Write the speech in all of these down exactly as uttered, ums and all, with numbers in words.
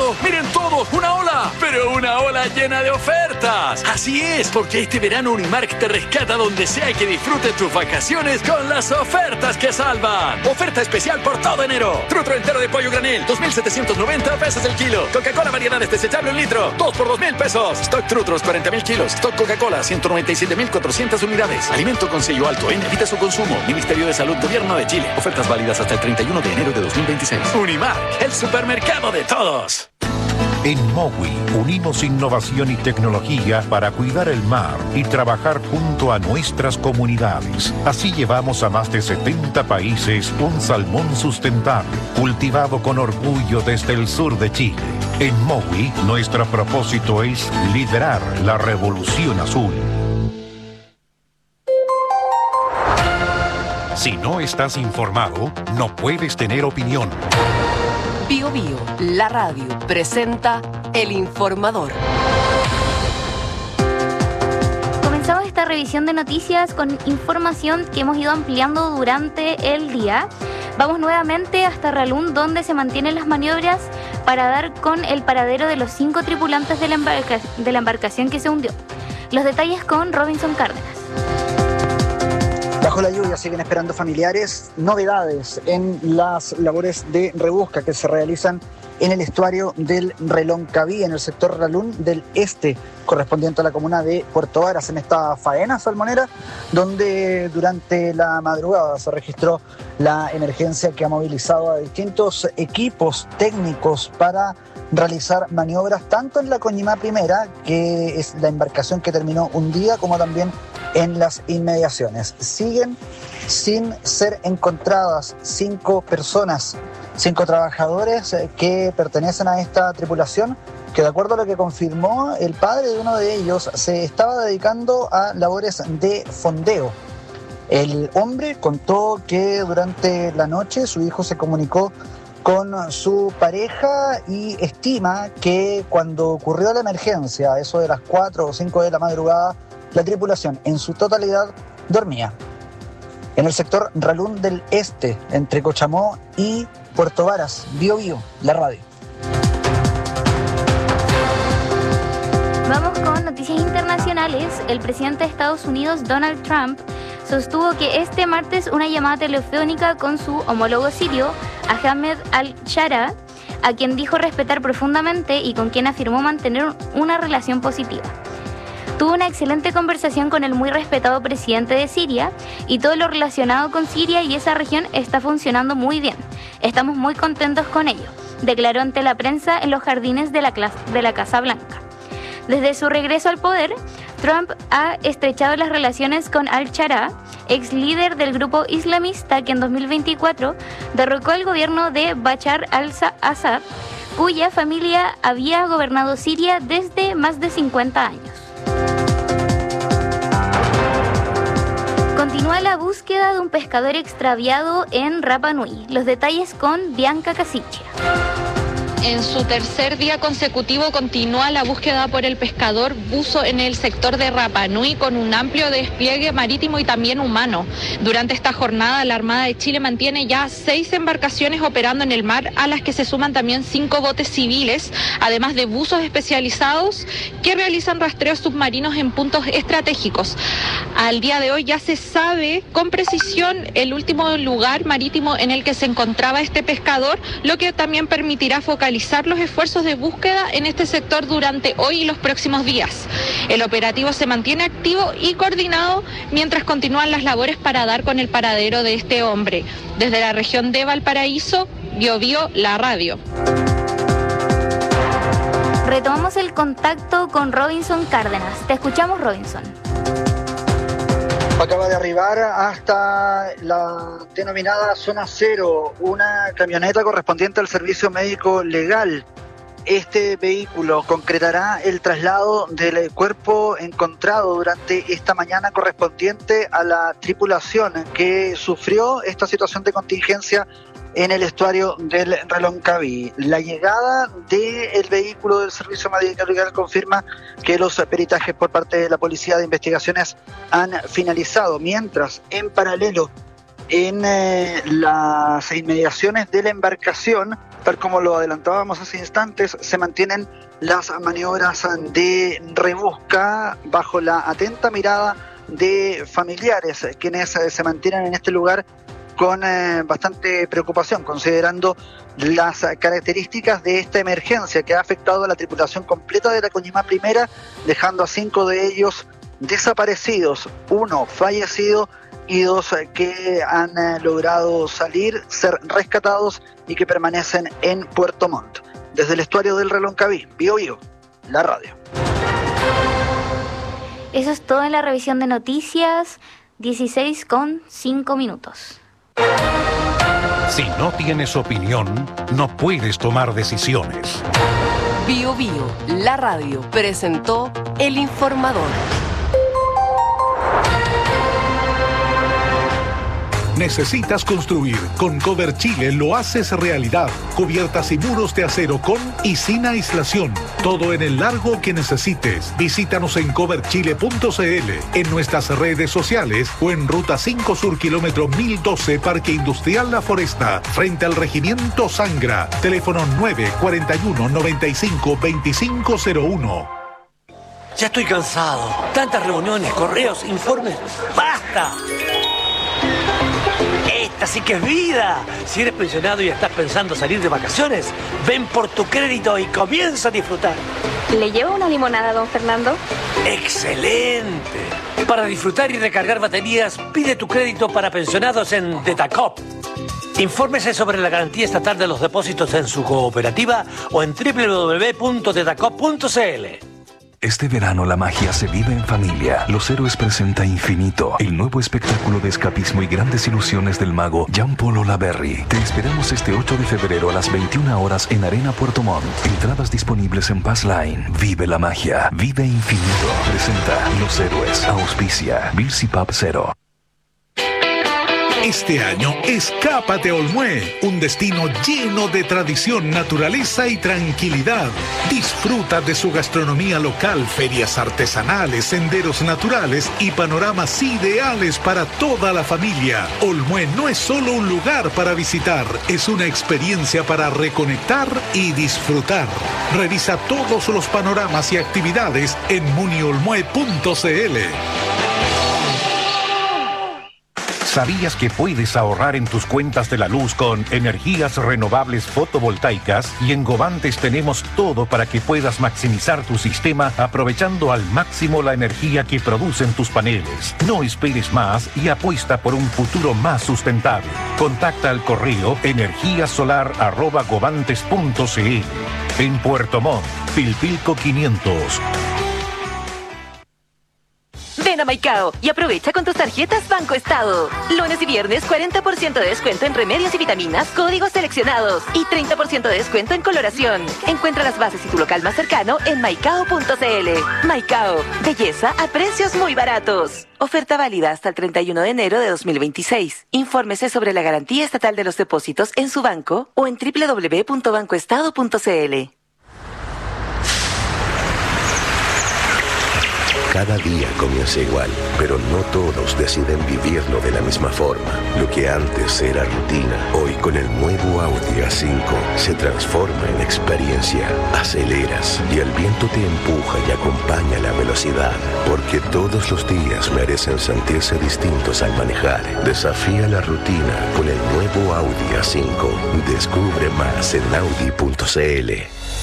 llegado. Miren todos, una ola, pero una ola llena de ofertas. Así es, porque este verano Unimark te rescata donde sea que disfrutes tus vacaciones con las ofertas que salvan. Oferta especial por todo enero. Trutro entero de pollo granel, dos mil setecientos noventa pesos el kilo. Coca-Cola variedades desechable un litro, dos por dos mil pesos. Stock Trutros cuarenta mil kilos. Stock Coca-Cola ciento noventa y siete mil cuatrocientas unidades. Alimento con sello alto en evita su consumo. Ministerio de Salud, Gobierno de Chile. Ofertas válidas hasta el treinta y uno de enero de dos mil veintiséis. Unimark, el supermercado de todos. En Mowi unimos innovación y tecnología para cuidar el mar y trabajar junto a nuestras comunidades. Así llevamos a más de setenta países un salmón sustentable, cultivado con orgullo desde el sur de Chile. En Mowi, nuestro propósito es liderar la revolución azul. Si no estás informado, no puedes tener opinión. Bio Bio, la radio, presenta El Informador. Comenzamos esta revisión de noticias con información que hemos ido ampliando durante el día. Vamos nuevamente hasta Ralún, donde se mantienen las maniobras para dar con el paradero de los cinco tripulantes de la, embarca- de la embarcación que se hundió. Los detalles con Robinson Cárdenas. Bajo la lluvia siguen esperando familiares novedades en las labores de rebusca que se realizan en el estuario del Reloncaví, en el sector Ralún del Este, correspondiente a la comuna de Puerto Varas, en esta faena salmonera, donde durante la madrugada se registró la emergencia que ha movilizado a distintos equipos técnicos para realizar maniobras tanto en la Coñimá Primera, que es la embarcación que terminó hundida, como también en las inmediaciones. Siguen sin ser encontradas cinco personas, cinco trabajadores que pertenecen a esta tripulación, que de acuerdo a lo que confirmó el padre de uno de ellos, se estaba dedicando a labores de fondeo. El hombre contó que durante la noche su hijo se comunicó con su pareja y estima que cuando ocurrió la emergencia, a eso de las cuatro o cinco de la madrugada, la tripulación en su totalidad dormía. En el sector Ralún del Este, entre Cochamó y Puerto Varas. Bio Bio, la radio. Vamos con noticias internacionales. El presidente de Estados Unidos, Donald Trump, sostuvo que este martes una llamada telefónica con su homólogo sirio, Ahmed al-Shara, a quien dijo respetar profundamente y con quien afirmó mantener una relación positiva. Tuvo una excelente conversación con el muy respetado presidente de Siria y todo lo relacionado con Siria y esa región está funcionando muy bien. Estamos muy contentos con ello, declaró ante la prensa en los jardines de la, de la Casa Blanca. Desde su regreso al poder, Trump ha estrechado las relaciones con al-Shara, ex líder del grupo islamista que en dos mil veinticuatro derrocó el gobierno de Bashar al-Assad, cuya familia había gobernado Siria desde más de cincuenta años. Continúa la búsqueda de un pescador extraviado en Rapa Nui. Los detalles con Bianca Casichia. En su tercer día consecutivo continúa la búsqueda por el pescador buzo en el sector de Rapa Nui con un amplio despliegue marítimo y también humano. Durante esta jornada la Armada de Chile mantiene ya seis embarcaciones operando en el mar, a las que se suman también cinco botes civiles, además de buzos especializados que realizan rastreos submarinos en puntos estratégicos. Al día de hoy ya se sabe con precisión el último lugar marítimo en el que se encontraba este pescador, lo que también permitirá focalizar los esfuerzos de búsqueda en este sector durante hoy y los próximos días. El operativo se mantiene activo y coordinado mientras continúan las labores para dar con el paradero de este hombre. Desde la región de Valparaíso, Bio Bio, la radio. Retomamos el contacto con Robinson Cárdenas. Te escuchamos, Robinson. Acaba de arribar hasta la denominada Zona Cero, una camioneta correspondiente al servicio médico legal. Este vehículo concretará el traslado del cuerpo encontrado durante esta mañana correspondiente a la tripulación que sufrió esta situación de contingencia en el estuario del Reloncaví. La llegada del vehículo del Servicio Médico Legal confirma que los peritajes por parte de la Policía de Investigaciones han finalizado, mientras en paralelo en eh, las inmediaciones de la embarcación. Tal como lo adelantábamos hace instantes, se mantienen las maniobras de rebusca bajo la atenta mirada de familiares, quienes eh, se mantienen en este lugar con eh, bastante preocupación, considerando las características de esta emergencia que ha afectado a la tripulación completa de la Coñimá Primera, dejando a cinco de ellos desaparecidos, uno fallecido y dos que han eh, logrado salir, ser rescatados y que permanecen en Puerto Montt. Desde el estuario del Reloncaví, Bío Bío, la radio. Eso es todo en la revisión de noticias, dieciséis con cinco minutos. Si no tienes opinión, no puedes tomar decisiones. Bío Bío, la radio, presentó El Informador. ¿Necesitas construir? Con Cover Chile lo haces realidad. Cubiertas y muros de acero con y sin aislación. Todo en el largo que necesites. Visítanos en cover chile punto c l, en nuestras redes sociales o en Ruta cinco Sur, kilómetro mil doce, Parque Industrial La Foresta, frente al Regimiento Sangra. Teléfono nueve cuatro uno, nueve cinco, dos cinco cero uno. Ya estoy cansado. Tantas reuniones, correos, informes. ¡Basta! Esta sí que es vida. Si eres pensionado y estás pensando salir de vacaciones, ven por tu crédito y comienza a disfrutar. ¿Le llevo una limonada, don Fernando? ¡Excelente! Para disfrutar y recargar baterías, pide tu crédito para pensionados en Detacop. Infórmese sobre la garantía estatal de los depósitos en su cooperativa o en doble u doble u doble u punto detacop punto c l. Este verano la magia se vive en familia. Los Héroes presenta Infinito, el nuevo espectáculo de escapismo y grandes ilusiones del mago Jean-Paul Olaberry. Te esperamos este ocho de febrero a las veintiuna horas en Arena Puerto Montt. Entradas disponibles en Passline. Vive la magia. Vive Infinito. Presenta Los Héroes. Auspicia Beers y Pub Cero. Este año, escápate a Olmué, un destino lleno de tradición, naturaleza y tranquilidad. Disfruta de su gastronomía local, ferias artesanales, senderos naturales y panoramas ideales para toda la familia. Olmué no es solo un lugar para visitar, es una experiencia para reconectar y disfrutar. Revisa todos los panoramas y actividades en muniolmué punto c l. ¿Sabías que puedes ahorrar en tus cuentas de la luz con energías renovables fotovoltaicas? Y en Govantes tenemos todo para que puedas maximizar tu sistema aprovechando al máximo la energía que producen tus paneles. No esperes más y apuesta por un futuro más sustentable. Contacta al correo energíasolar arroba govantes punto c l. En Puerto Montt, Pilpilco quinientos. Ven a Maicao y aprovecha con tus tarjetas Banco Estado. Lunes y viernes cuarenta por ciento de descuento en remedios y vitaminas, códigos seleccionados y treinta por ciento de descuento en coloración. Encuentra las bases y tu local más cercano en maicao punto c l. Maicao, belleza a precios muy baratos. Oferta válida hasta el treinta y uno de enero de dos mil veintiséis. Infórmese sobre la garantía estatal de los depósitos en su banco o en doble u doble u doble u punto banco estado punto c l. Cada día comienza igual, pero no todos deciden vivirlo de la misma forma. Lo que antes era rutina, hoy con el nuevo Audi A cinco se transforma en experiencia. Aceleras y el viento te empuja y acompaña la velocidad, porque todos los días merecen sentirse distintos al manejar. Desafía la rutina con el nuevo Audi A cinco. Descubre más en audi punto c l.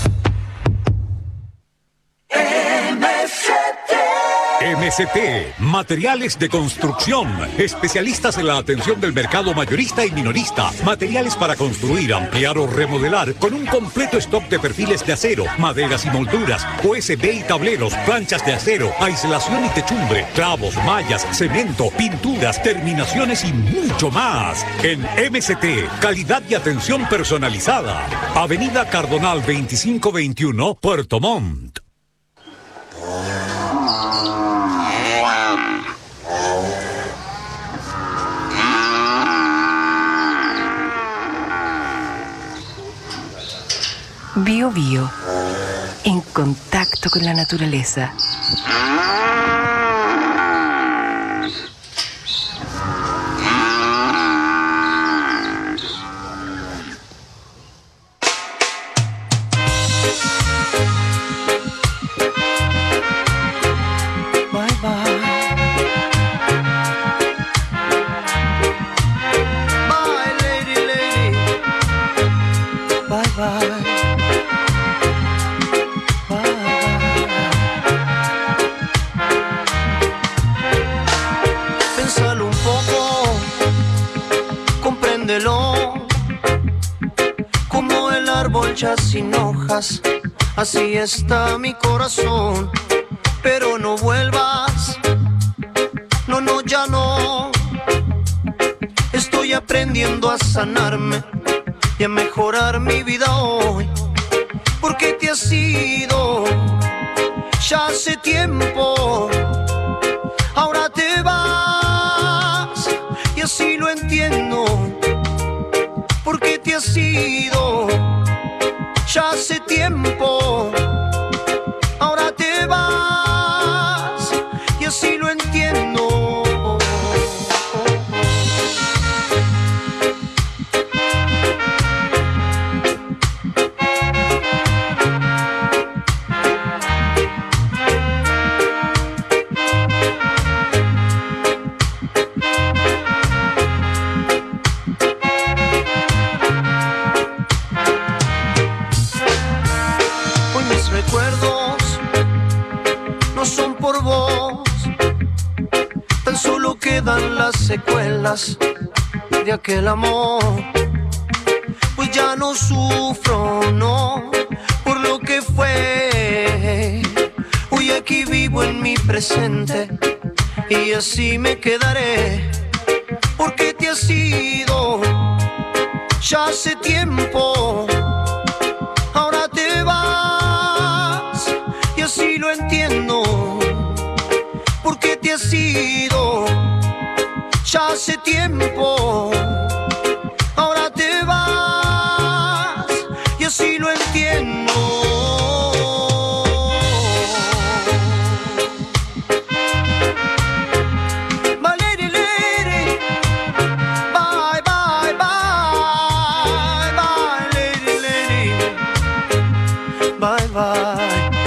M S T, Materiales de Construcción, especialistas en la atención del mercado mayorista y minorista, materiales para construir, ampliar o remodelar, con un completo stock de perfiles de acero, maderas y molduras, U S B y tableros, planchas de acero, aislación y techumbre, clavos, mallas, cemento, pinturas, terminaciones y mucho más. En M S T, calidad y atención personalizada. Avenida Cardonal veinticinco veintiuno, Puerto Montt. Bío Bío, en contacto con la naturaleza. Como el árbol ya sin hojas, así está mi corazón. Pero no vuelvas, no, no, ya no. Estoy aprendiendo a sanarme y a mejorar mi vida hoy. Porque te has ido ya hace tiempo, ahora te vas y así lo entiendo. Porque te has ido ya hace tiempo, ahora te vas y así lo entiendo. Quedan las secuelas de aquel amor, pues ya no sufro, no, por lo que fue. Hoy aquí vivo en mi presente y así me quedaré, porque te has ido ya hace tiempo, ahora te vas y así lo entiendo. Porque te has ido ya hace tiempo, ahora te vas y así lo entiendo. Lady, lady, bye, bye, bye, bye, lady, lady, bye, bye.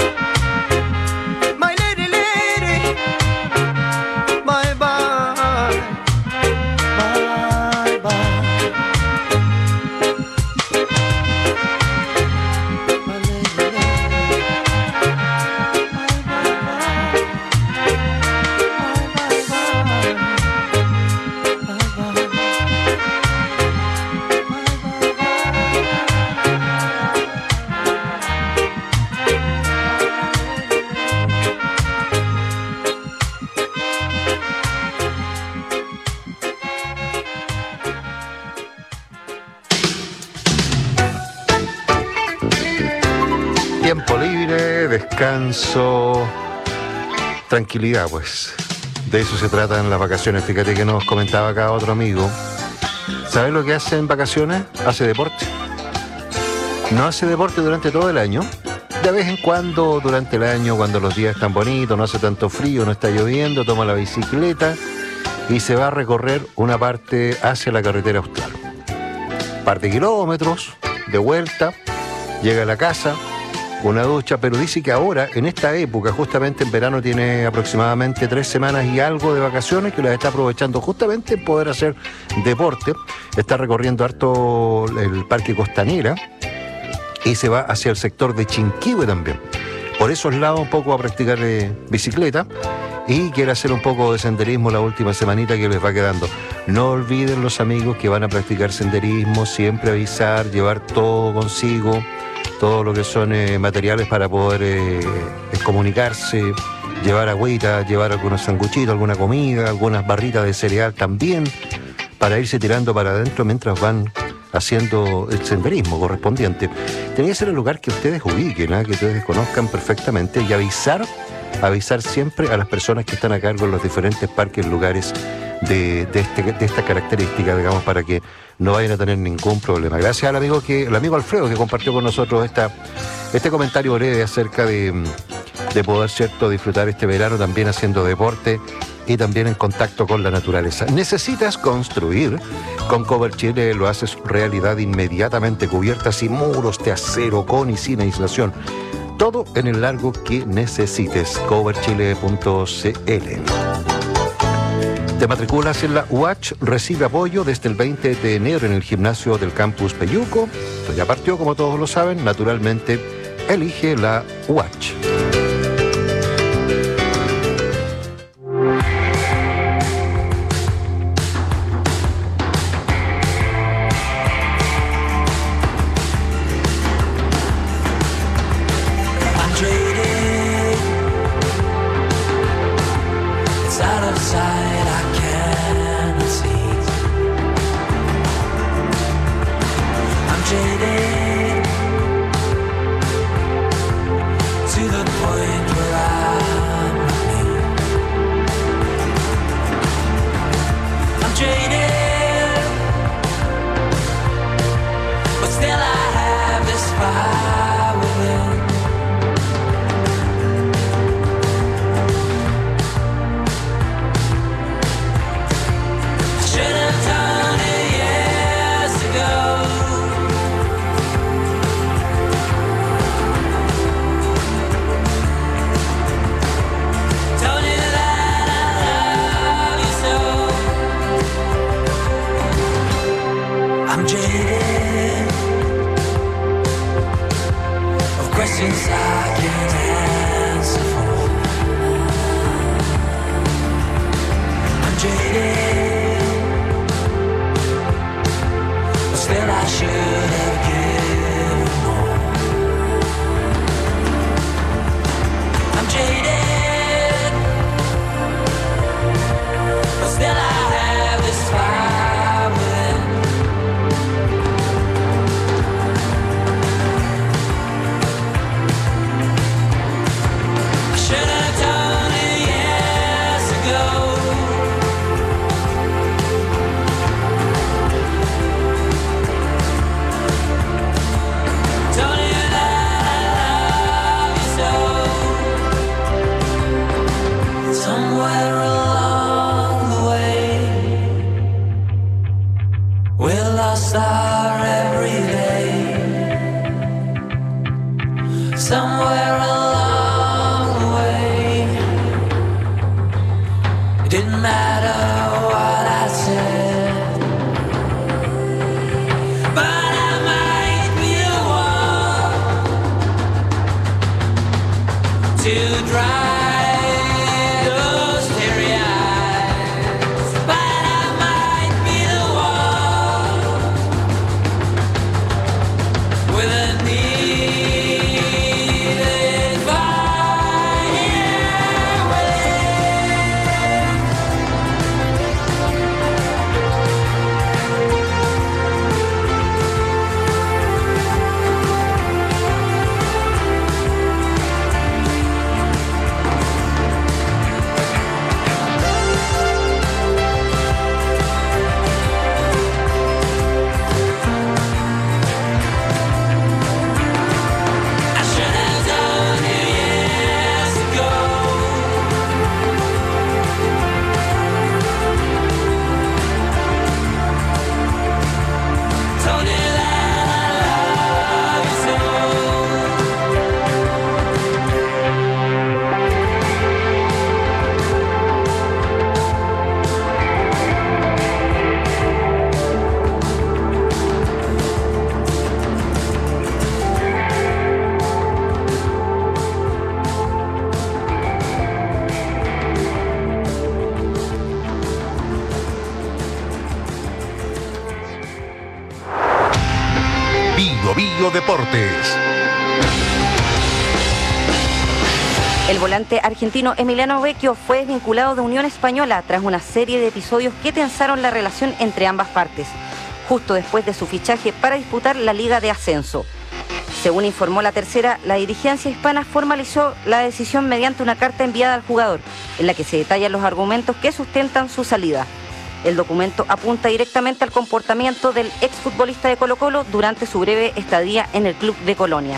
Tiempo libre, descanso, tranquilidad, pues. De eso se tratan las vacaciones. Fíjate que nos comentaba acá otro amigo. ¿Sabes lo que hace en vacaciones? Hace deporte. No hace deporte durante todo el año. De vez en cuando, durante el año, cuando los días están bonitos, no hace tanto frío, no está lloviendo, toma la bicicleta y se va a recorrer una parte hacia la carretera austral. Par de kilómetros, de vuelta, llega a la casa, una ducha, pero dice que ahora, en esta época, justamente en verano, tiene aproximadamente tres semanas y algo de vacaciones que las está aprovechando justamente en poder hacer deporte. Está recorriendo harto el Parque Costanera y se va hacia el sector de Chinquihue también. Por esos lados un poco a practicar eh, bicicleta y quiere hacer un poco de senderismo la última semanita que les va quedando. No olviden, los amigos, que van a practicar senderismo, siempre avisar, llevar todo consigo, todo lo que son eh, materiales para poder eh, comunicarse, llevar agüita, llevar algunos sanguchitos, alguna comida, algunas barritas de cereal también, para irse tirando para adentro mientras van haciendo el senderismo correspondiente. Tenía que ser el lugar que ustedes ubiquen, ¿eh? que ustedes conozcan perfectamente, y avisar, avisar siempre a las personas que están a cargo en los diferentes parques, lugares de, de, este, de esta característica, digamos, para que no vayan a tener ningún problema. Gracias al amigo que, el amigo Alfredo, que compartió con nosotros esta, este comentario breve acerca de, de poder, cierto, disfrutar este verano también haciendo deporte y también en contacto con la naturaleza. ¿Necesitas construir? Con Cover Chile lo haces realidad inmediatamente. Cubiertas y muros de acero con y sin aislación. Todo en el largo que necesites. cover chile punto c l. ¿Te matriculas en la U A C H? Recibe apoyo desde el veinte de enero en el gimnasio del campus Peyuco. Esto ya partió, como todos lo saben. Naturalmente, elige la U A C H. Deportes. El volante argentino Emiliano Vecchio fue desvinculado de Unión Española tras una serie de episodios que tensaron la relación entre ambas partes, justo después de su fichaje para disputar la Liga de Ascenso. Según informó La Tercera, la dirigencia hispana formalizó la decisión mediante una carta enviada al jugador, en la que se detallan los argumentos que sustentan su salida. El documento apunta directamente al comportamiento del exfutbolista de Colo-Colo durante su breve estadía en el club de Colonia.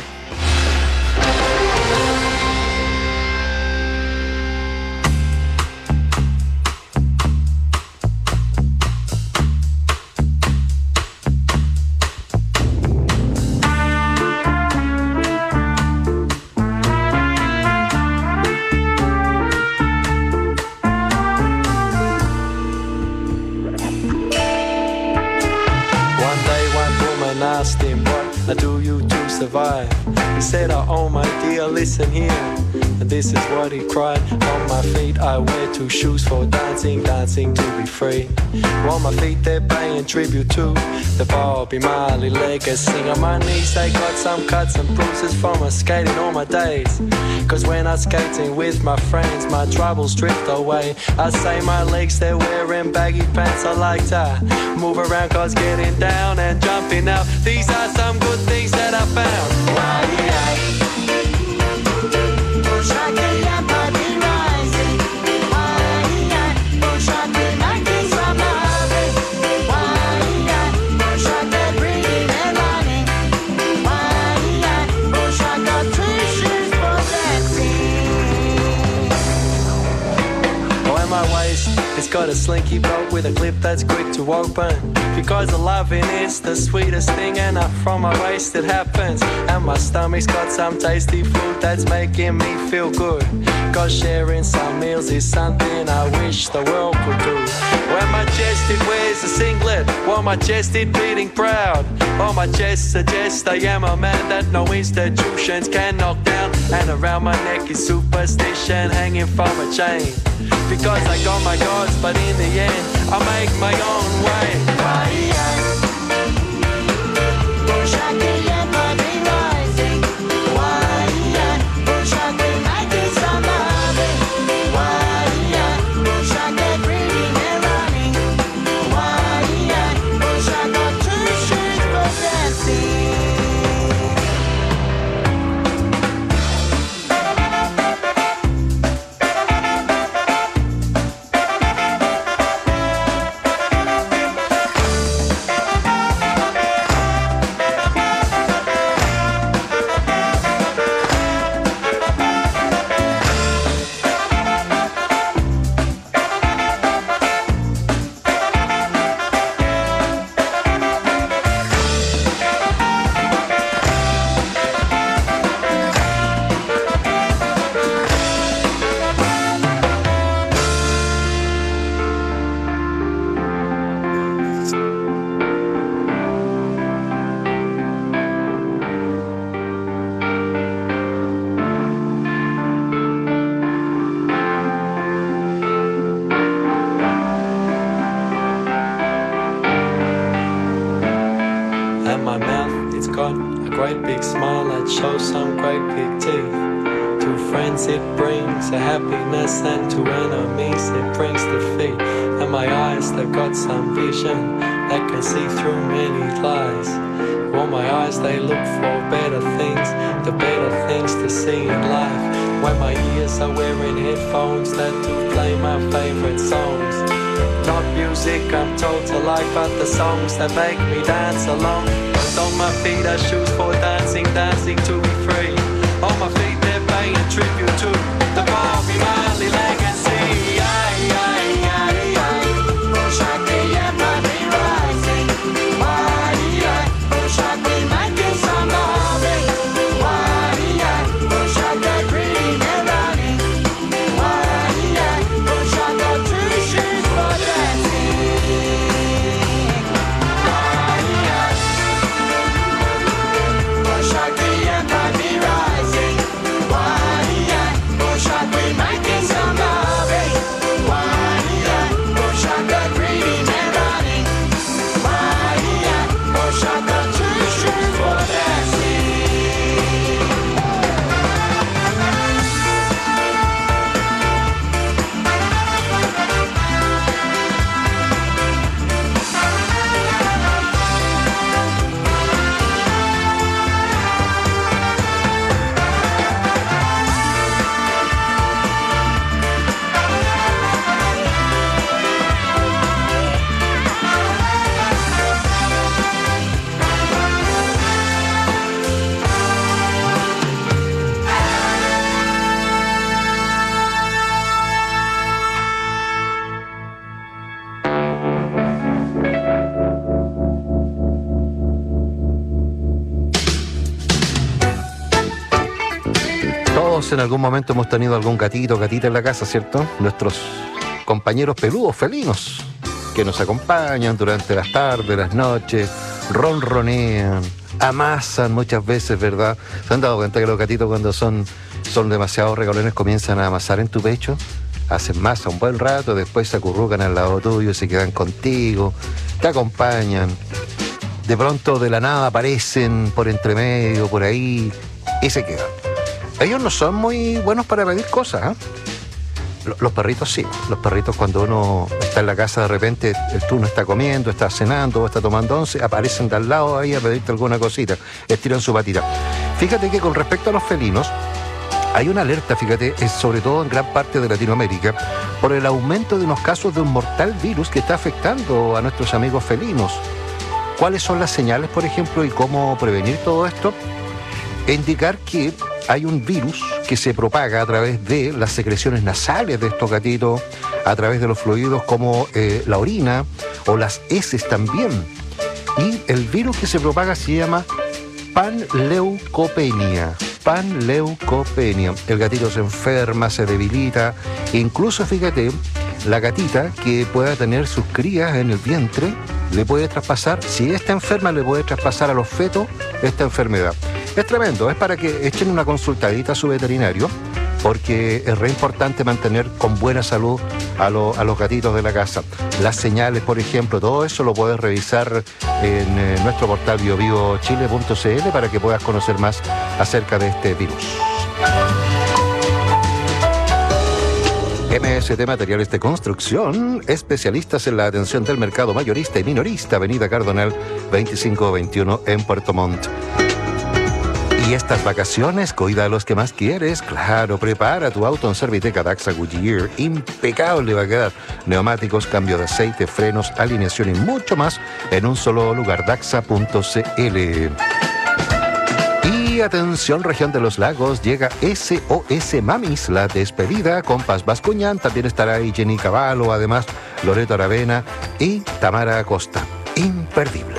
asking what do you to survive. He said, oh my dear, listen here. And this is what he cried. On my feet I wear two shoes for dancing, dancing to be free. On my feet they're paying tribute to the Bobby Marley legacy. On my knees they got some cuts and bruises from my skating all my days. Cause when I'm skating with my friends, my troubles drift away. I say my legs, they're wearing baggy pants. I like to move around cause getting down and jumping out, these are some good things that I found. Why, yeah. It's got a slinky belt with a clip that's quick to open. Because the loving is the sweetest thing, and up from my waist it happens. And my stomach's got some tasty food that's making me feel good. Cause sharing some meals is something I wish the world could do. When my chest it wears a singlet, while my chest it beating proud. On my chest suggests I am a man that no institutions can knock down. And around my neck is superstition hanging from a chain. Because I got my gods, but in the end I make my own way. And to enemies it brings defeat. And my eyes, they've got some vision that can see through many lies. Well, my eyes, they look for better things, the better things to see in life. When my ears are wearing headphones that do play my favorite songs. Not music I'm told to like, but the songs that make me dance along. And on my feet are shoes for dancing, dancing to be free. On my feet they're paying tribute to the Bobby Marley legacy. Aye, aye, aye, aye. Shakti and Bobby rising. Why, aye. Shakti making some loving. Why, aye. Shakti green and running. Why, aye. Shakti two shoes for dancing. Why, aye. Shakti and Bobby rising. Why, aye. Shakti making some loving. Why, aye. Shakti green and running. Why, aye. Shakti two shoes for dancing. En algún momento hemos tenido algún gatito o gatita en la casa, ¿cierto? Nuestros compañeros peludos, felinos, que nos acompañan durante las tardes, las noches, ronronean, amasan muchas veces, ¿verdad? ¿Se han dado cuenta que los gatitos cuando son, son demasiado regalones comienzan a amasar en tu pecho? Hacen masa un buen rato, después se acurrucan al lado tuyo, se quedan contigo, te acompañan. De pronto de la nada aparecen por entre medio, por ahí, y se quedan. Ellos no son muy buenos para pedir cosas, ¿eh? Los perritos sí. Los perritos cuando uno está en la casa de repente, el turno está comiendo, está cenando o está tomando once, aparecen de al lado ahí a pedirte alguna cosita, estiran su patita. Fíjate que con respecto a los felinos, hay una alerta, fíjate, es sobre todo en gran parte de Latinoamérica, por el aumento de unos casos de un mortal virus que está afectando a nuestros amigos felinos. ¿Cuáles son las señales, por ejemplo, y cómo prevenir todo esto? Indicar que hay un virus que se propaga a través de las secreciones nasales de estos gatitos, a través de los fluidos como eh, la orina o las heces también. Y el virus que se propaga se llama panleucopenia. Panleucopenia. El gatito se enferma, se debilita, e incluso, fíjate, la gatita que pueda tener sus crías en el vientre, le puede traspasar, si está enferma, le puede traspasar a los fetos esta enfermedad. Es tremendo, es para que echen una consultadita a su veterinario, porque es re importante mantener con buena salud a, lo, a los gatitos de la casa. Las señales, por ejemplo, todo eso lo puedes revisar en eh, nuestro portal bio bio chile punto c l para que puedas conocer más acerca de este virus. M S T Materiales de Construcción, especialistas en la atención del mercado mayorista y minorista, Avenida Cardonal veinticinco veintiuno en Puerto Montt. Y estas vacaciones, cuida a los que más quieres. Claro, prepara tu auto en Serviteca Daxa Goodyear. Impecable va a quedar. Neumáticos, cambio de aceite, frenos, alineación y mucho más en un solo lugar, daxa punto c l. Y atención, región de los lagos, llega S O S Mamis, la despedida con Paz Bascuñán. También estará ahí Jenny Cavallo, además Loreto Aravena y Tamara Acosta. Imperdible.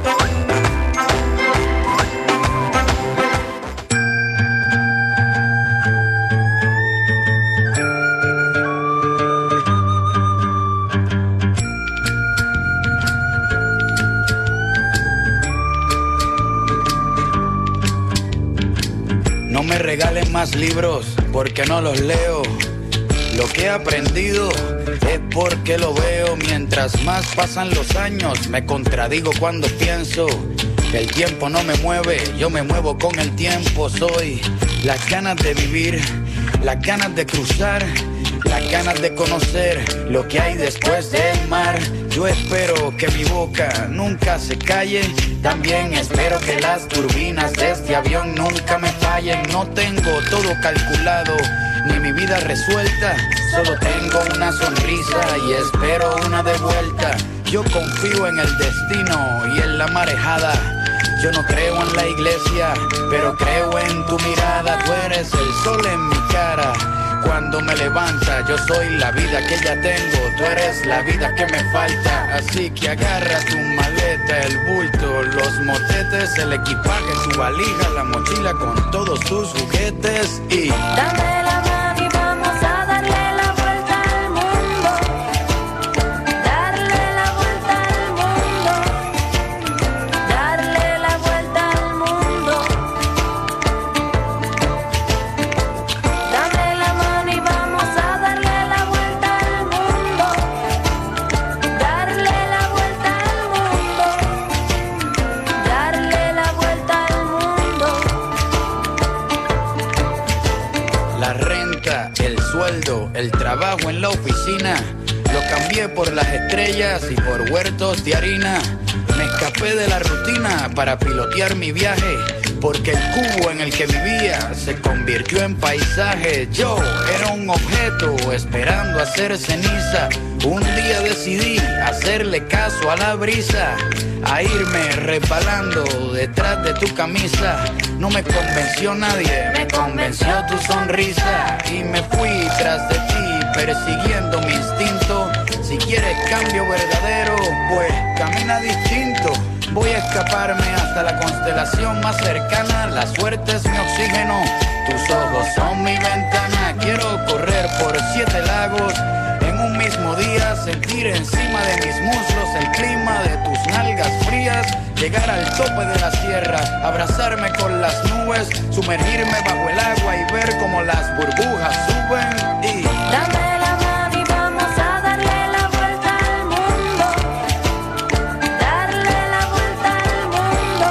No me regalen más libros porque no los leo. Lo que he aprendido es porque lo veo. Mientras más pasan los años me contradigo cuando pienso que el tiempo no me mueve, yo me muevo con el tiempo. Soy las ganas de vivir, las ganas de cruzar, las ganas de conocer lo que hay después del mar. Yo espero que mi boca nunca se calle. También espero que las turbinas de este avión nunca me fallen. No tengo todo calculado, ni mi vida resuelta. Solo tengo una sonrisa y espero una de vuelta. Yo confío en el destino y en la marejada. Yo no creo en la iglesia, pero creo en tu mirada. Tú eres el sol en mi cara. Cuando me levanta, yo soy la vida que ya tengo. Tú eres la vida que me falta. Así que agarra tu maleta, el bulto, los motetes, el equipaje, tu valija, la mochila con todos tus juguetes y dame la mano y vamos a darle la vuelta al mundo. Darle la vuelta al mundo. Darle la vuelta al mundo. Dame la mano y vamos a darle la vuelta al mundo. Darle la vuelta al mundo. Darle la vuelta al mundo. la renta, el sueldo, el trabajo en la oficina. Lo cambié por las estrellas y por huertos de harina. Me escapé de la rutina para pilotear mi viaje, porque el cubo en el que vivía se convirtió en paisaje. Yo era un objeto esperando a ser ceniza. Un día decidí hacerle caso a la brisa, a irme resbalando detrás de tu camisa. No me convenció nadie, me convenció tu sonrisa. Y me fui tras de ti, persiguiendo mi instinto. Si quieres cambio verdadero, pues camina distinto. Voy a escaparme hasta la constelación más cercana. La suerte es mi oxígeno, tus ojos son mi ventana. Quiero correr por siete lagos en un mismo día, sentir encima de mis muslos el clima de tus nalgas frías llegar al tope de la sierra, abrazarme con las nubes, sumergirme bajo el agua y ver cómo las burbujas suben y... Dame la mano y vamos a darle la vuelta al mundo. Darle la vuelta al mundo.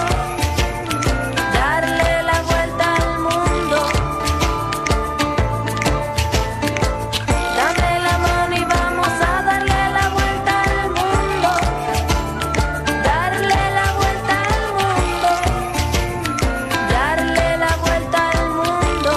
Darle la vuelta al mundo. Dame la mano y vamos a darle la vuelta al mundo. Darle la vuelta al mundo. Darle la vuelta al mundo.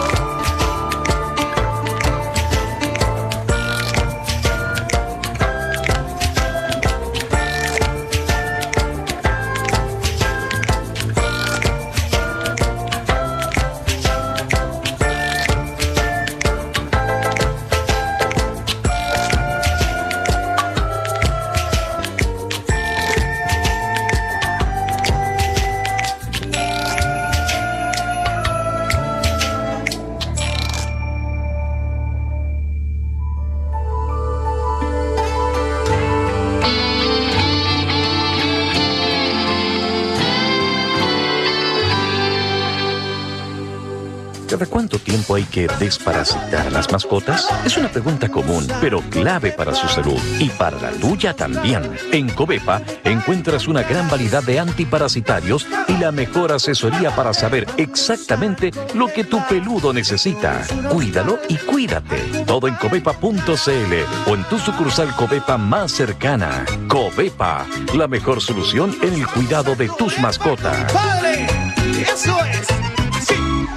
¿Cada cuánto tiempo hay que desparasitar a las mascotas? Es una pregunta común, pero clave para su salud y para la tuya también. En Covepa encuentras una gran variedad de antiparasitarios y la mejor asesoría para saber exactamente lo que tu peludo necesita. Cuídalo y cuídate. Todo en covepa punto c l o en tu sucursal Covepa más cercana. Covepa, la mejor solución en el cuidado de tus mascotas. ¡Padre! ¡Eso es! ¡Sí!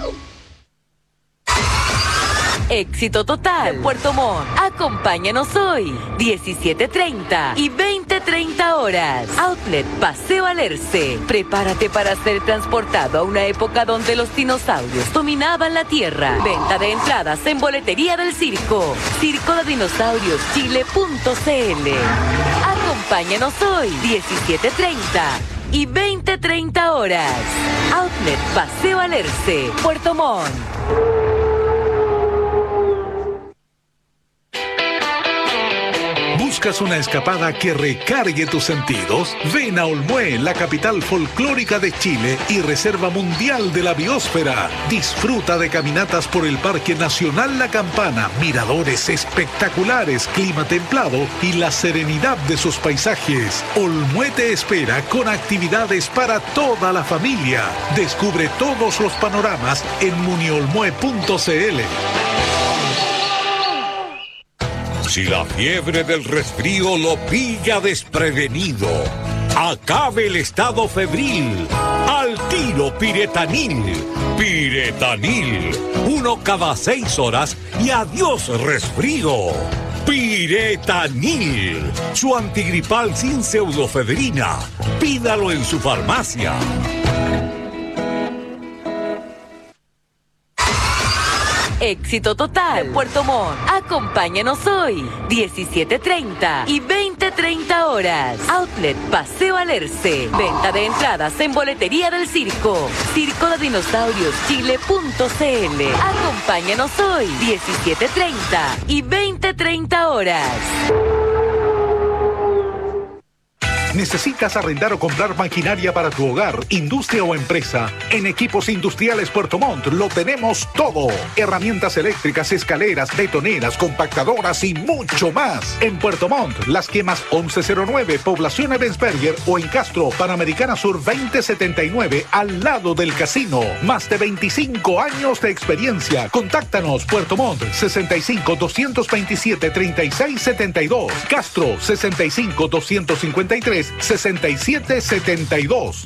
Éxito total. Puerto Montt. Acompáñanos hoy. diecisiete treinta y veinte treinta horas. Outlet Paseo Alerce. Prepárate para ser transportado a una época donde los dinosaurios dominaban la tierra. Venta de entradas en boletería del circo. Circo de Dinosaurios Chile punto c l. Acompáñanos hoy. diecisiete treinta y veinte treinta horas. Outlet Paseo Alerce. Puerto Montt. ¿Buscas una escapada que recargue tus sentidos? Ven a Olmué, la capital folclórica de Chile y reserva mundial de la biosfera. Disfruta de caminatas por el Parque Nacional La Campana, miradores espectaculares, clima templado y la serenidad de sus paisajes. Olmué te espera con actividades para toda la familia. Descubre todos los panoramas en muniolmué punto c l. Si la fiebre del resfrío lo pilla desprevenido, acabe el estado febril. Al tiro Piretanil. Piretanil. Uno cada seis horas y adiós resfrío. Piretanil. Su antigripal sin pseudofedrina. Pídalo en su farmacia. Éxito total. Puerto Montt. Acompáñanos hoy. diecisiete treinta y veinte treinta horas. Outlet Paseo Alerce. Venta de entradas en boletería del circo. Circo de Dinosaurios Chile punto c l. Acompáñanos hoy. diecisiete treinta y veinte treinta horas. ¿Necesitas arrendar o comprar maquinaria para tu hogar, industria o empresa? En Equipos Industriales Puerto Montt lo tenemos todo. Herramientas eléctricas, escaleras, betoneras, compactadoras y mucho más. En Puerto Montt, Las Quemas once cero nueve, Población Ebensberger o en Castro, Panamericana Sur veinte setenta y nueve, al lado del casino. Más de veinticinco años de experiencia. Contáctanos, Puerto Montt, sesenta y cinco, doscientos veintisiete, treinta y seis setenta y dos. Castro, sesenta y cinco, doscientos cincuenta y tres, sesenta y siete setenta y dos.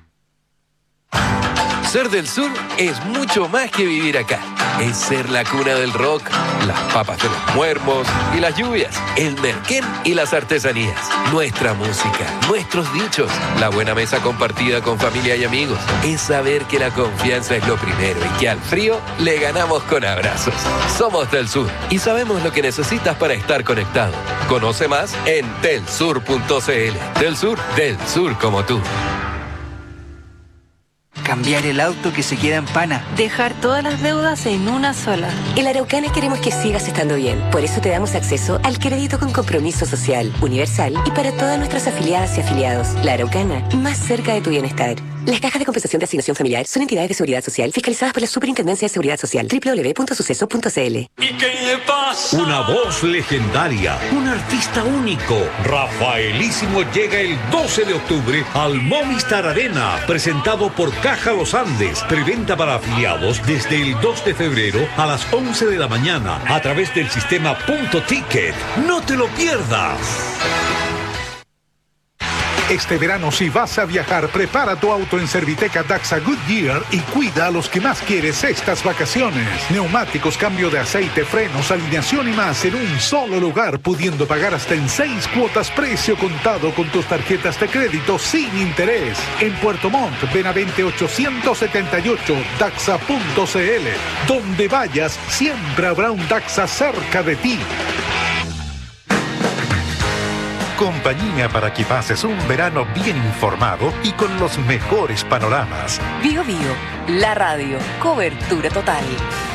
Ser del sur es mucho más que vivir acá. Es ser la cuna del rock, las papas de los muermos y las lluvias, el merquén y las artesanías, nuestra música, nuestros dichos, la buena mesa compartida con familia y amigos. Es saber que la confianza es lo primero y que al frío le ganamos con abrazos. Somos del sur y sabemos lo que necesitas para estar conectado. Conoce más en telsur punto c l. Del sur, del sur como tú. cambiar el auto que se queda en pana. Dejar todas las deudas en una sola. En la Araucana queremos que sigas estando bien. Por eso te damos acceso al crédito con compromiso social, universal y para todas nuestras afiliadas y afiliados. La Araucana, más cerca de tu bienestar. Las cajas de compensación de asignación familiar son entidades de seguridad social fiscalizadas por la Superintendencia de Seguridad Social. doble u doble u doble u punto suceso punto c l. Una voz legendaria, un artista único. Rafaelísimo llega el doce de octubre al Movistar Arena, presentado por Caja Los Andes. Preventa para afiliados desde el dos de febrero a las once de la mañana a través del sistema Punto Ticket. ¡No te lo pierdas! Este verano, si vas a viajar, prepara tu auto en Serviteca Daxa Goodyear y cuida a los que más quieres estas vacaciones. Neumáticos, cambio de aceite, frenos, alineación y más en un solo lugar, pudiendo pagar hasta en seis cuotas precio contado con tus tarjetas de crédito sin interés. En Puerto Montt, Benavente ochocientos setenta y ocho, daxa punto c l. Donde vayas, siempre habrá un Daxa cerca de ti. Compañía para que pases un verano bien informado y con los mejores panoramas. Bio Bio, la radio, cobertura total.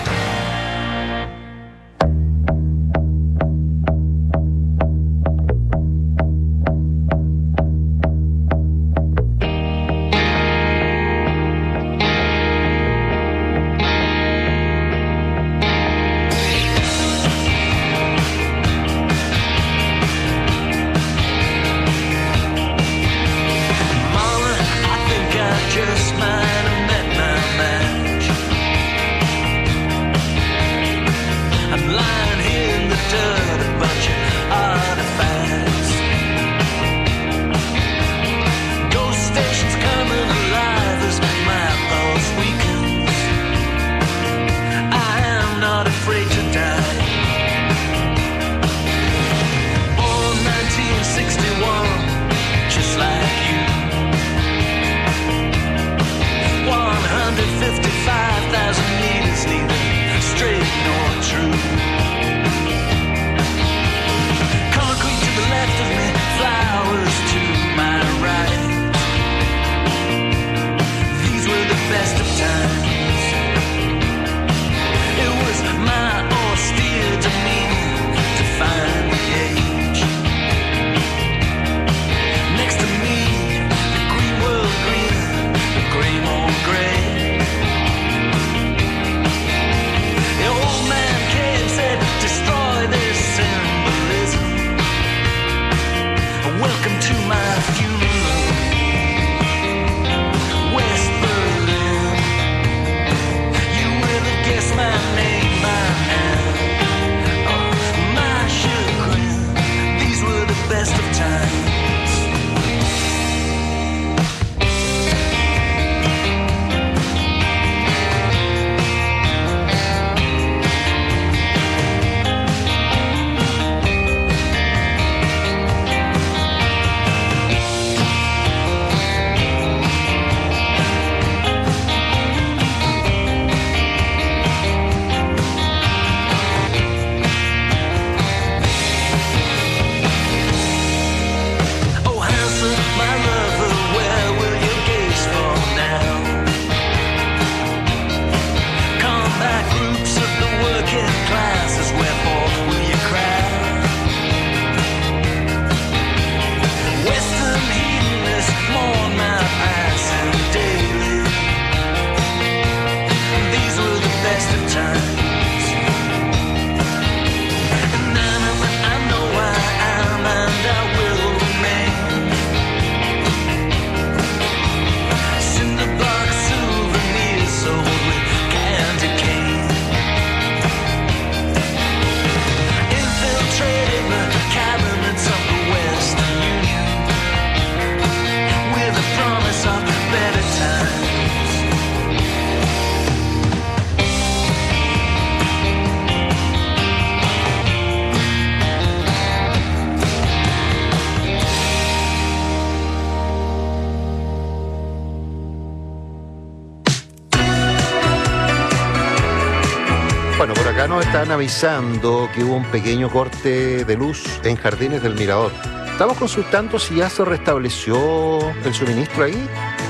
Bueno, por acá nos están avisando que hubo un pequeño corte de luz en Jardines del Mirador. Estamos consultando si ya se restableció el suministro ahí.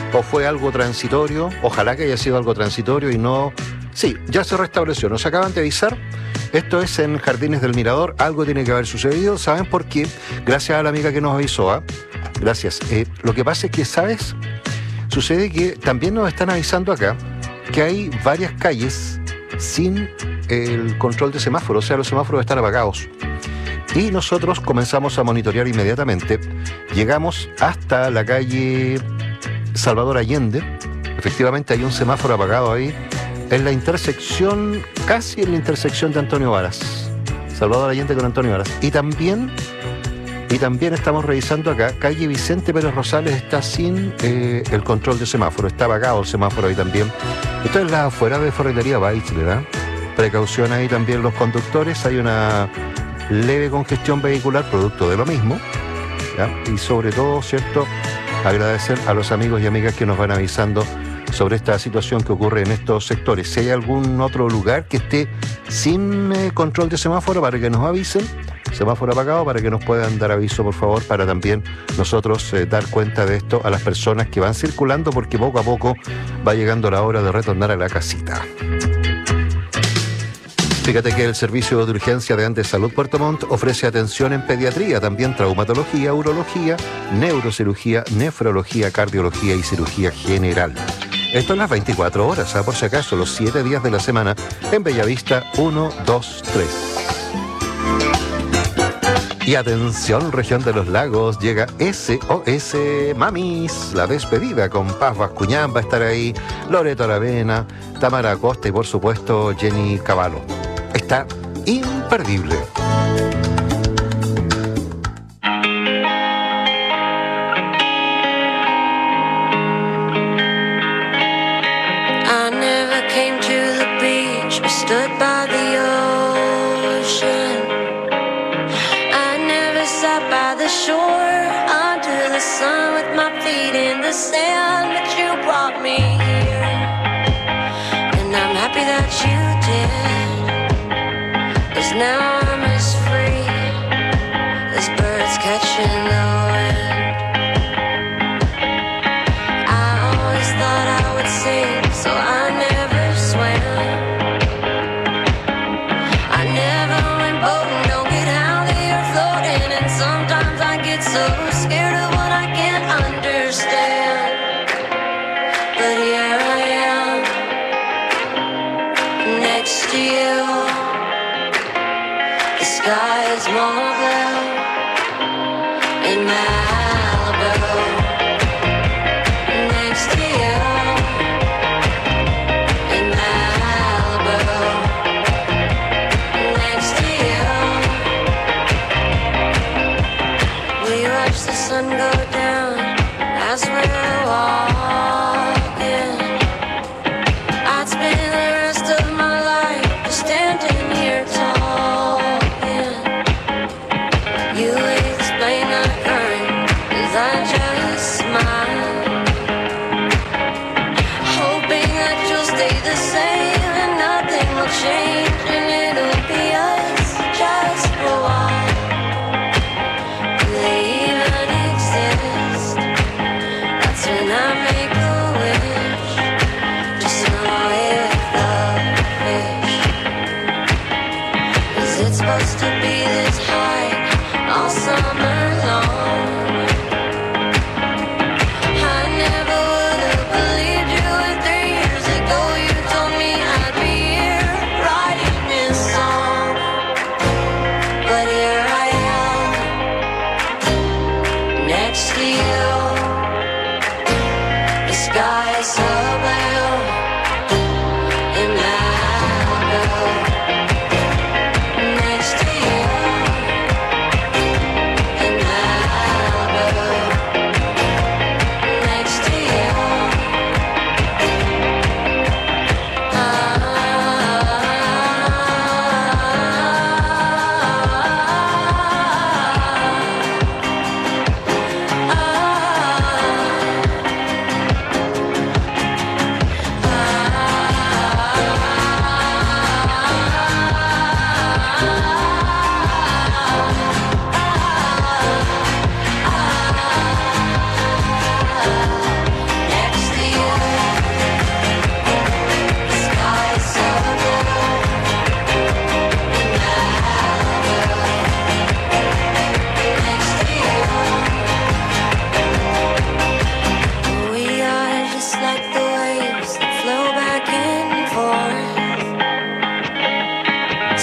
¿O fue algo transitorio? Ojalá que haya sido algo transitorio y no... Sí, ya se restableció, nos acaban de avisar. Esto es en Jardines del Mirador, algo tiene que haber sucedido. ¿Saben por qué? Gracias a la amiga que nos avisó, ¿eh? Gracias. Eh, lo que pasa es que, ¿sabes? Sucede que también nos están avisando acá que hay varias calles sin el control de semáforo, o sea, los semáforos están apagados. Y nosotros comenzamos a monitorear inmediatamente. Llegamos hasta la calle Salvador Allende. Efectivamente hay un semáforo apagado ahí, en la intersección, casi en la intersección de Antonio Varas. Salvador Allende con Antonio Varas. Y también, y también estamos revisando acá, calle Vicente Pérez Rosales está sin eh, el control de semáforo, está apagado el semáforo ahí también. Esto es la afuera de Ferretería Baichler, ¿verdad? Precaución ahí también los conductores, hay una leve congestión vehicular producto de lo mismo, ¿ya? Y sobre todo, ¿cierto?, agradecer a los amigos y amigas que nos van avisando sobre esta situación que ocurre en estos sectores. Si hay algún otro lugar que esté sin eh, control de semáforo, para que nos avisen, semáforo apagado, para que nos puedan dar aviso, por favor, para también nosotros eh, dar cuenta de esto a las personas que van circulando, porque poco a poco va llegando la hora de retornar a la casita. Fíjate que el Servicio de Urgencia de Andes Salud Puerto Montt ofrece atención en pediatría, también traumatología, urología, neurocirugía, nefrología, cardiología y cirugía general. Esto en las veinticuatro horas, ¿ah? Por si acaso, los siete días de la semana, en Bellavista uno, dos, tres. Y atención, región de los lagos, llega S O S Mamis, la despedida con Paz Bascuñán, va a estar ahí, Loreto Aravena, Tamara Acosta y por supuesto Jenny Cavallo. Está imperdible. I never came to the beach or stood by the ocean. I never sat by the shore under the sun with my feet in the sand, but you brought me here, and I'm happy that you did, 'cause now I'm as free as birds catching the wind. I always thought I would sing, so I never swam. I never went boating, don't get out there floating, and sometimes I get so scared of what I can't understand. But here I am, next to you. The sky is more blue in Malibu. Next to you in Malibu. Next to you. We watch the sun go down as we're walking. I'd spend the rest of my life just standing here talking. You explain the current as I just smile, hoping that you'll stay the same and nothing will change, and it'll be us just for a while. Do they even exist? That's when I make a wish, just away with the fish. Is it supposed to be this high all summer long? I never would have believed you if three years ago you told me I'd be here writing this song. But here I am, next to you. The sky is so blue in Malibu. Next to you.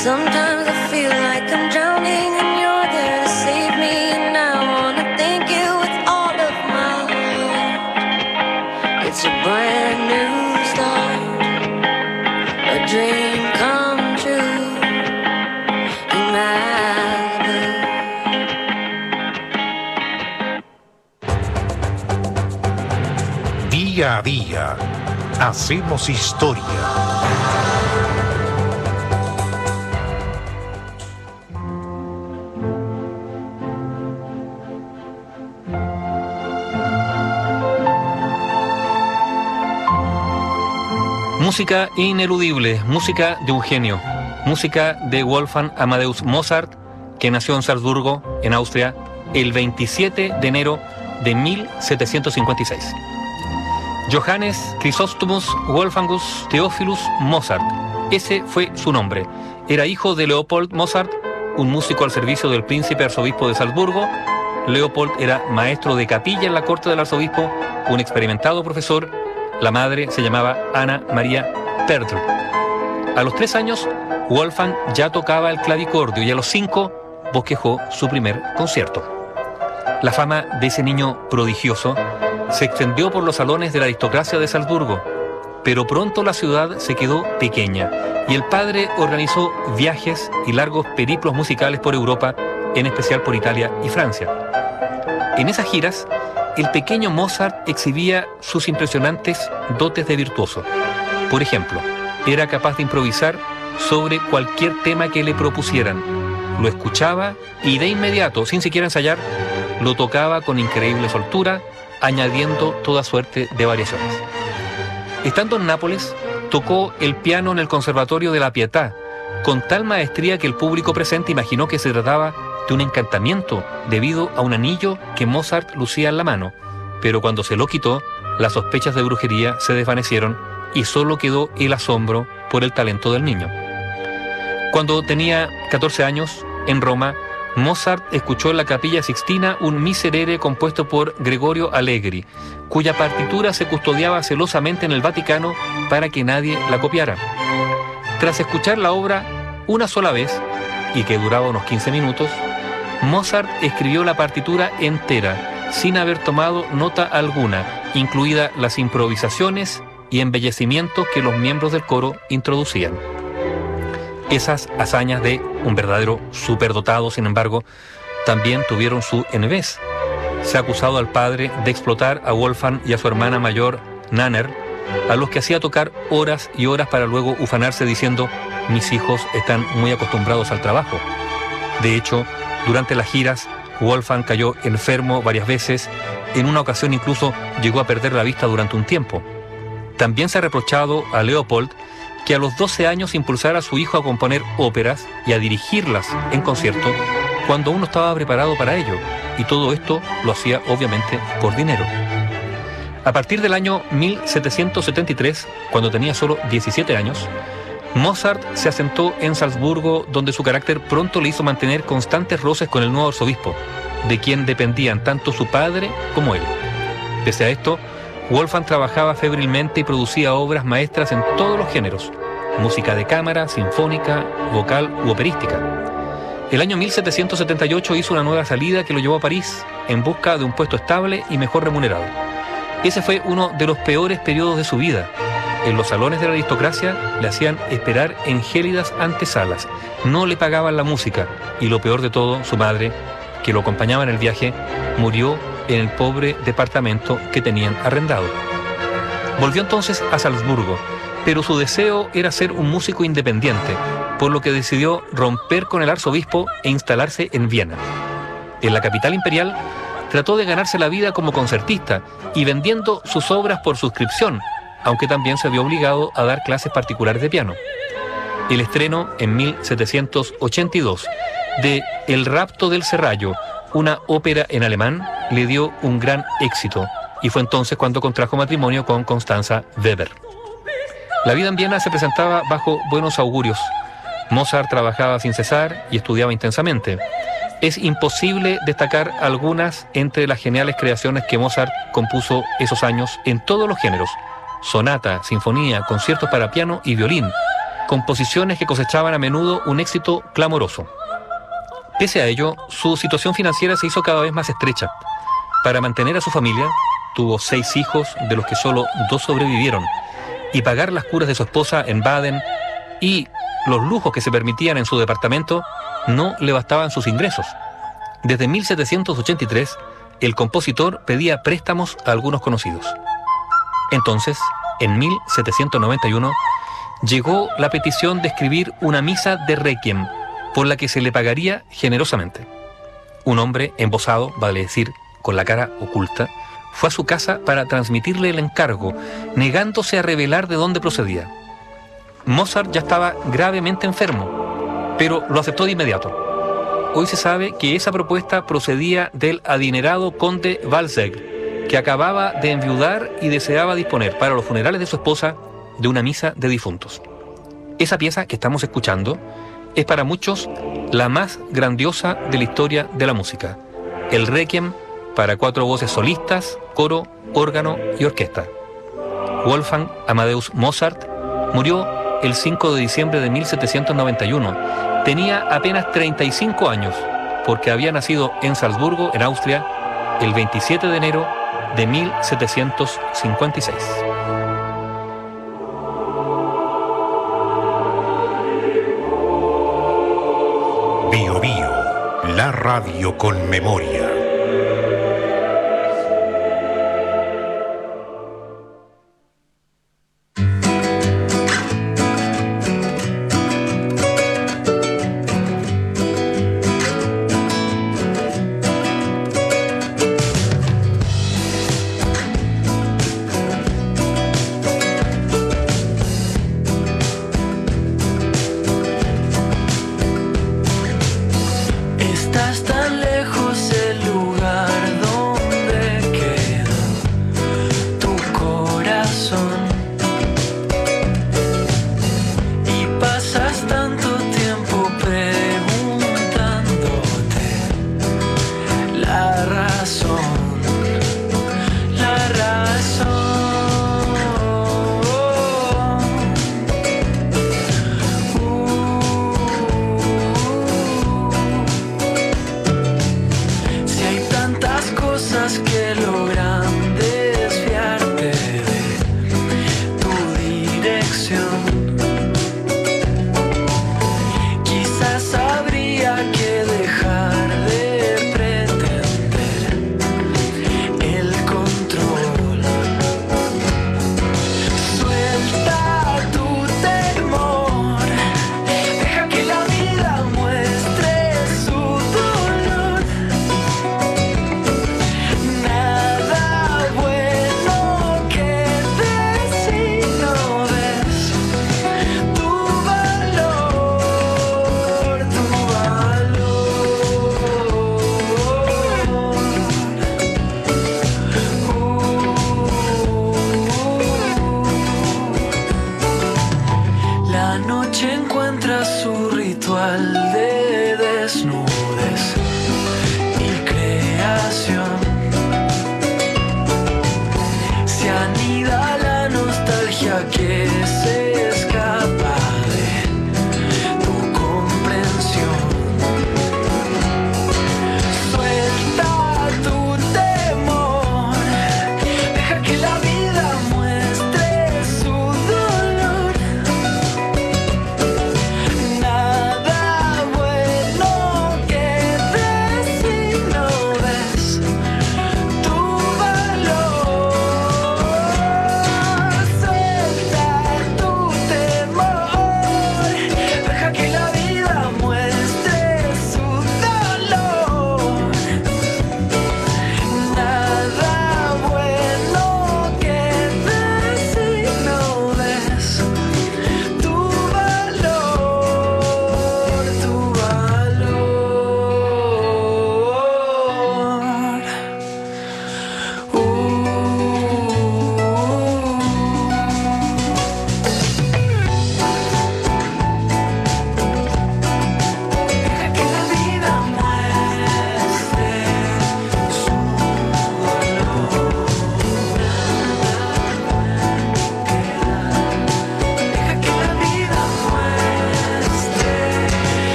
Sometimes I feel like I'm drowning and you're there to save me. And I wanna thank you with all of my heart. It's a brand new start, a dream come true in Malibu. Día a día, hacemos historia. Música ineludible, música de un genio, música de Wolfgang Amadeus Mozart, que nació en Salzburgo, en Austria, el veintisiete de enero de mil setecientos cincuenta y seis. Johannes Chrysostomos Wolfgangus Theophilus Mozart, ese fue su nombre. Era hijo de Leopold Mozart, un músico al servicio del príncipe arzobispo de Salzburgo. Leopold era maestro de capilla en la corte del arzobispo, un experimentado profesor. La madre se llamaba Ana María Pertl. A los tres años, Wolfgang ya tocaba el clavicordio y a los cinco bosquejó su primer concierto. La fama de ese niño prodigioso se extendió por los salones de la aristocracia de Salzburgo, pero pronto la ciudad se quedó pequeña y el padre organizó viajes y largos periplos musicales por Europa, en especial por Italia y Francia. En esas giras, el pequeño Mozart exhibía sus impresionantes dotes de virtuoso. Por ejemplo, era capaz de improvisar sobre cualquier tema que le propusieran. Lo escuchaba y de inmediato, sin siquiera ensayar, lo tocaba con increíble soltura, añadiendo toda suerte de variaciones. Estando en Nápoles, tocó el piano en el Conservatorio de la Pietà, con tal maestría que el público presente imaginó que se trataba de un encantamiento debido a un anillo que Mozart lucía en la mano, pero cuando se lo quitó, las sospechas de brujería se desvanecieron y solo quedó el asombro por el talento del niño. Cuando tenía catorce años, en Roma, Mozart escuchó en la Capilla Sixtina un miserere compuesto por Gregorio Allegri, cuya partitura se custodiaba celosamente en el Vaticano para que nadie la copiara. Tras escuchar la obra una sola vez, y que duraba unos quince minutos, Mozart escribió la partitura entera, sin haber tomado nota alguna, incluidas las improvisaciones y embellecimientos que los miembros del coro introducían. Esas hazañas de un verdadero superdotado, sin embargo, también tuvieron su envés. Se ha acusado al padre de explotar a Wolfgang y a su hermana mayor, Nanner, a los que hacía tocar horas y horas para luego ufanarse diciendo: mis hijos están muy acostumbrados al trabajo. De hecho, durante las giras, Wolfgang cayó enfermo varias veces. En una ocasión incluso llegó a perder la vista durante un tiempo. También se ha reprochado a Leopold que a los doce años impulsara a su hijo a componer óperas y a dirigirlas en concierto cuando aún no estaba preparado para ello, y todo esto lo hacía obviamente por dinero. A partir del año mil setecientos setenta y tres, cuando tenía solo diecisiete años, Mozart se asentó en Salzburgo, donde su carácter pronto le hizo mantener constantes roces con el nuevo arzobispo, de quien dependían tanto su padre como él. Pese a esto, Wolfgang trabajaba febrilmente y producía obras maestras en todos los géneros: música de cámara, sinfónica, vocal u operística. El año mil setecientos setenta y ocho hizo una nueva salida que lo llevó a París en busca de un puesto estable y mejor remunerado. Ese fue uno de los peores periodos de su vida. En los salones de la aristocracia le hacían esperar en gélidas antesalas, no le pagaban la música y, lo peor de todo, su madre, que lo acompañaba en el viaje, murió en el pobre departamento que tenían arrendado. Volvió entonces a Salzburgo, pero su deseo era ser un músico independiente, por lo que decidió romper con el arzobispo e instalarse en Viena. En la capital imperial, trató de ganarse la vida como concertista y vendiendo sus obras por suscripción, aunque también se vio obligado a dar clases particulares de piano. El estreno en mil setecientos ochenta y dos de El rapto del Serrallo, una ópera en alemán, le dio un gran éxito, y fue entonces cuando contrajo matrimonio con Constanza Weber. La vida en Viena se presentaba bajo buenos augurios. Mozart trabajaba sin cesar y estudiaba intensamente. Es imposible destacar algunas entre las geniales creaciones que Mozart compuso esos años en todos los géneros: sonata, sinfonía, conciertos para piano y violín, composiciones que cosechaban a menudo un éxito clamoroso. Pese a ello, su situación financiera se hizo cada vez más estrecha. Para mantener a su familia, tuvo seis hijos, de los que solo dos sobrevivieron, y pagar las curas de su esposa en Baden y los lujos que se permitían en su departamento no le bastaban sus ingresos. Desde mil setecientos ochenta y tres, el compositor pedía préstamos a algunos conocidos. Entonces, en mil setecientos noventa y uno, llegó la petición de escribir una misa de requiem, por la que se le pagaría generosamente. Un hombre embosado, vale decir, con la cara oculta, fue a su casa para transmitirle el encargo, negándose a revelar de dónde procedía. Mozart ya estaba gravemente enfermo, pero lo aceptó de inmediato. Hoy se sabe que esa propuesta procedía del adinerado conde Walsegg, que acababa de enviudar y deseaba disponer para los funerales de su esposa de una misa de difuntos. Esa pieza que estamos escuchando es para muchos la más grandiosa de la historia de la música, el Requiem para cuatro voces solistas, coro, órgano y orquesta. Wolfgang Amadeus Mozart murió el cinco de diciembre de mil setecientos noventa y uno. Tenía apenas treinta y cinco años, porque había nacido en Salzburgo, en Austria, el veintisiete de enero de mil setecientos cincuenta y seis. Bio Bio, la radio con memoria. Estás tan lejos del lugar donde queda tu corazón y pasas tanto tiempo preguntándote la razón, la razón. Cosas que logran desviarte de tu dirección. Quizás habría que dejar de pretender el control. Suelta tu temor, deja que la vida muestre su dolor. La noche encuentra su ritual de desnudez y creación. Se anida la nostalgia que se escapa de tu comprensión. Suelta tu temor, deja que la vida muestre su dolor. Nada bueno que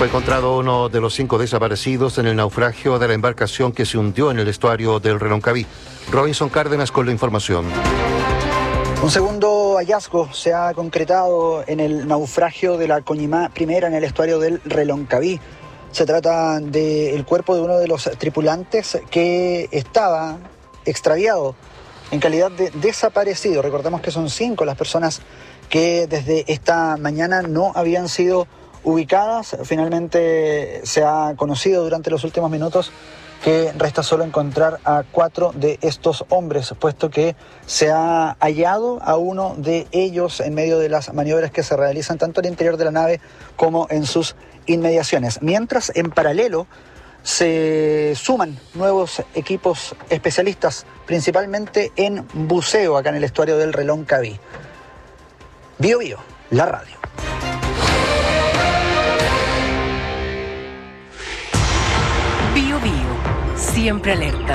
Fue encontrado uno de los cinco desaparecidos en el naufragio de la embarcación que se hundió en el estuario del Reloncaví. Robinson Cárdenas con la información. Un segundo hallazgo se ha concretado en el naufragio de la Coñimá Primera en el estuario del Reloncaví. Se trata del cuerpo de uno de los tripulantes que estaba extraviado en calidad de desaparecido. Recordemos que son cinco las personas que desde esta mañana no habían sido ubicadas. Finalmente se ha conocido durante los últimos minutos que resta solo encontrar a cuatro de estos hombres, puesto que se ha hallado a uno de ellos en medio de las maniobras que se realizan tanto al interior de la nave como en sus inmediaciones. Mientras, en paralelo, se suman nuevos equipos especialistas, principalmente en buceo acá en el estuario del Reloncaví. Bio Bio, la radio. Bio Bio, siempre alerta.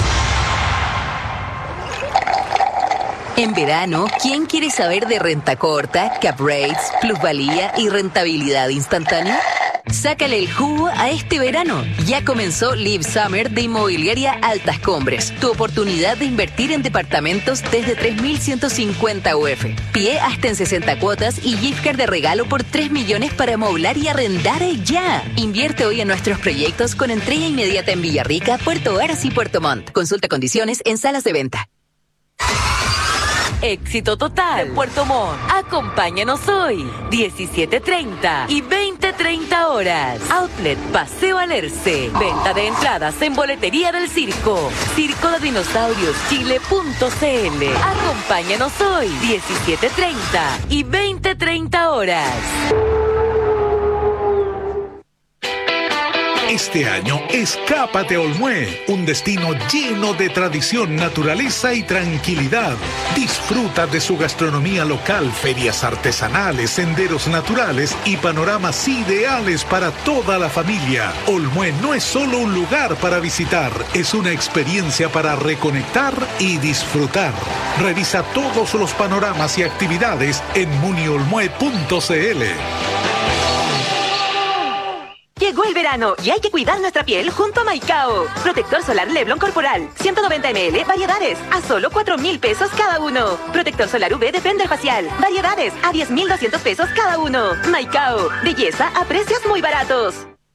En verano, ¿quién quiere saber de renta corta, cap rates, plusvalía y rentabilidad instantánea? Sácale el jugo a este verano. Ya comenzó Live Summer de Inmobiliaria Altas Cumbres. Tu oportunidad de invertir en departamentos desde tres mil ciento cincuenta U F. Pie hasta en sesenta cuotas y gift card de regalo por tres millones para amoblar y arrendar ya. Invierte hoy en nuestros proyectos con entrega inmediata en Villarrica, Puerto Varas y Puerto Montt. Consulta condiciones en salas de venta. Éxito total en Puerto Montt. Acompáñanos hoy, diecisiete treinta y veinte treinta horas. Outlet Paseo Alerce. Venta de entradas en boletería del circo. Circo de Dinosaurios Chile punto c l. Acompáñanos hoy, diecisiete treinta y veinte treinta horas. Este año, escápate a Olmué, un destino lleno de tradición, naturaleza y tranquilidad. Disfruta de su gastronomía local, ferias artesanales, senderos naturales y panoramas ideales para toda la familia. Olmué no es solo un lugar para visitar, es una experiencia para reconectar y disfrutar. Revisa todos los panoramas y actividades en muniolmué punto c l. Llegó el verano y hay que cuidar nuestra piel junto a Maicao. Protector solar Leblon Corporal, ciento noventa mililitros, variedades, a solo cuatro mil pesos cada uno. Protector solar U V Defender Facial, variedades, a diez mil doscientos pesos cada uno. Maicao, belleza a precios muy baratos.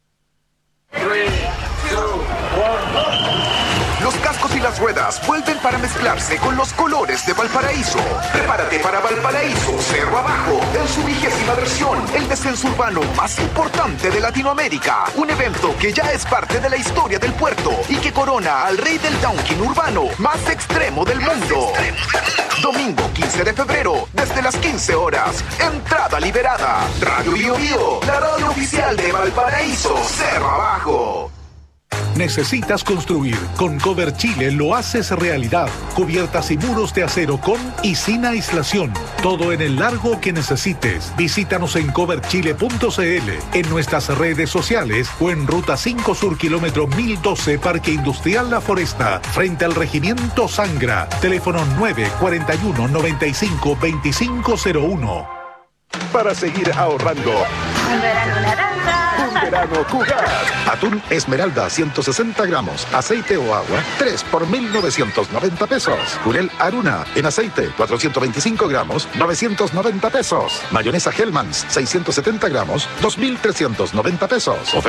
Los cascos y las ruedas vuelven para mezclarse con los colores de Valparaíso. Prepárate para Valparaíso Cerro Abajo, en su vigésima versión, el descenso urbano más importante de Latinoamérica. Un evento que ya es parte de la historia del puerto y que corona al rey del downhill urbano más extremo del mundo. Domingo quince de febrero, desde las quince horas. Entrada liberada. Radio Bio Bio, la radio oficial de Valparaíso Cerro Abajo. ¿Necesitas construir? Con Cover Chile lo haces realidad. Cubiertas y muros de acero con y sin aislación. Todo en el largo que necesites. Visítanos en cover chile punto c l, en nuestras redes sociales o en Ruta cinco Sur, kilómetro mil doce, Parque Industrial La Foresta, frente al Regimiento Sangra. Teléfono nueve cuatro uno, noventa y cinco, veinticinco cero uno. Para seguir ahorrando. Un verano naranja. Un verano Cugat. Atún Esmeralda ciento sesenta gramos. Aceite o agua, tres por mil novecientos noventa pesos. Jurel Aruna en aceite, cuatrocientos veinticinco gramos, novecientos noventa pesos. Mayonesa Hellmann's, seiscientos setenta gramos, dos mil trescientos noventa pesos.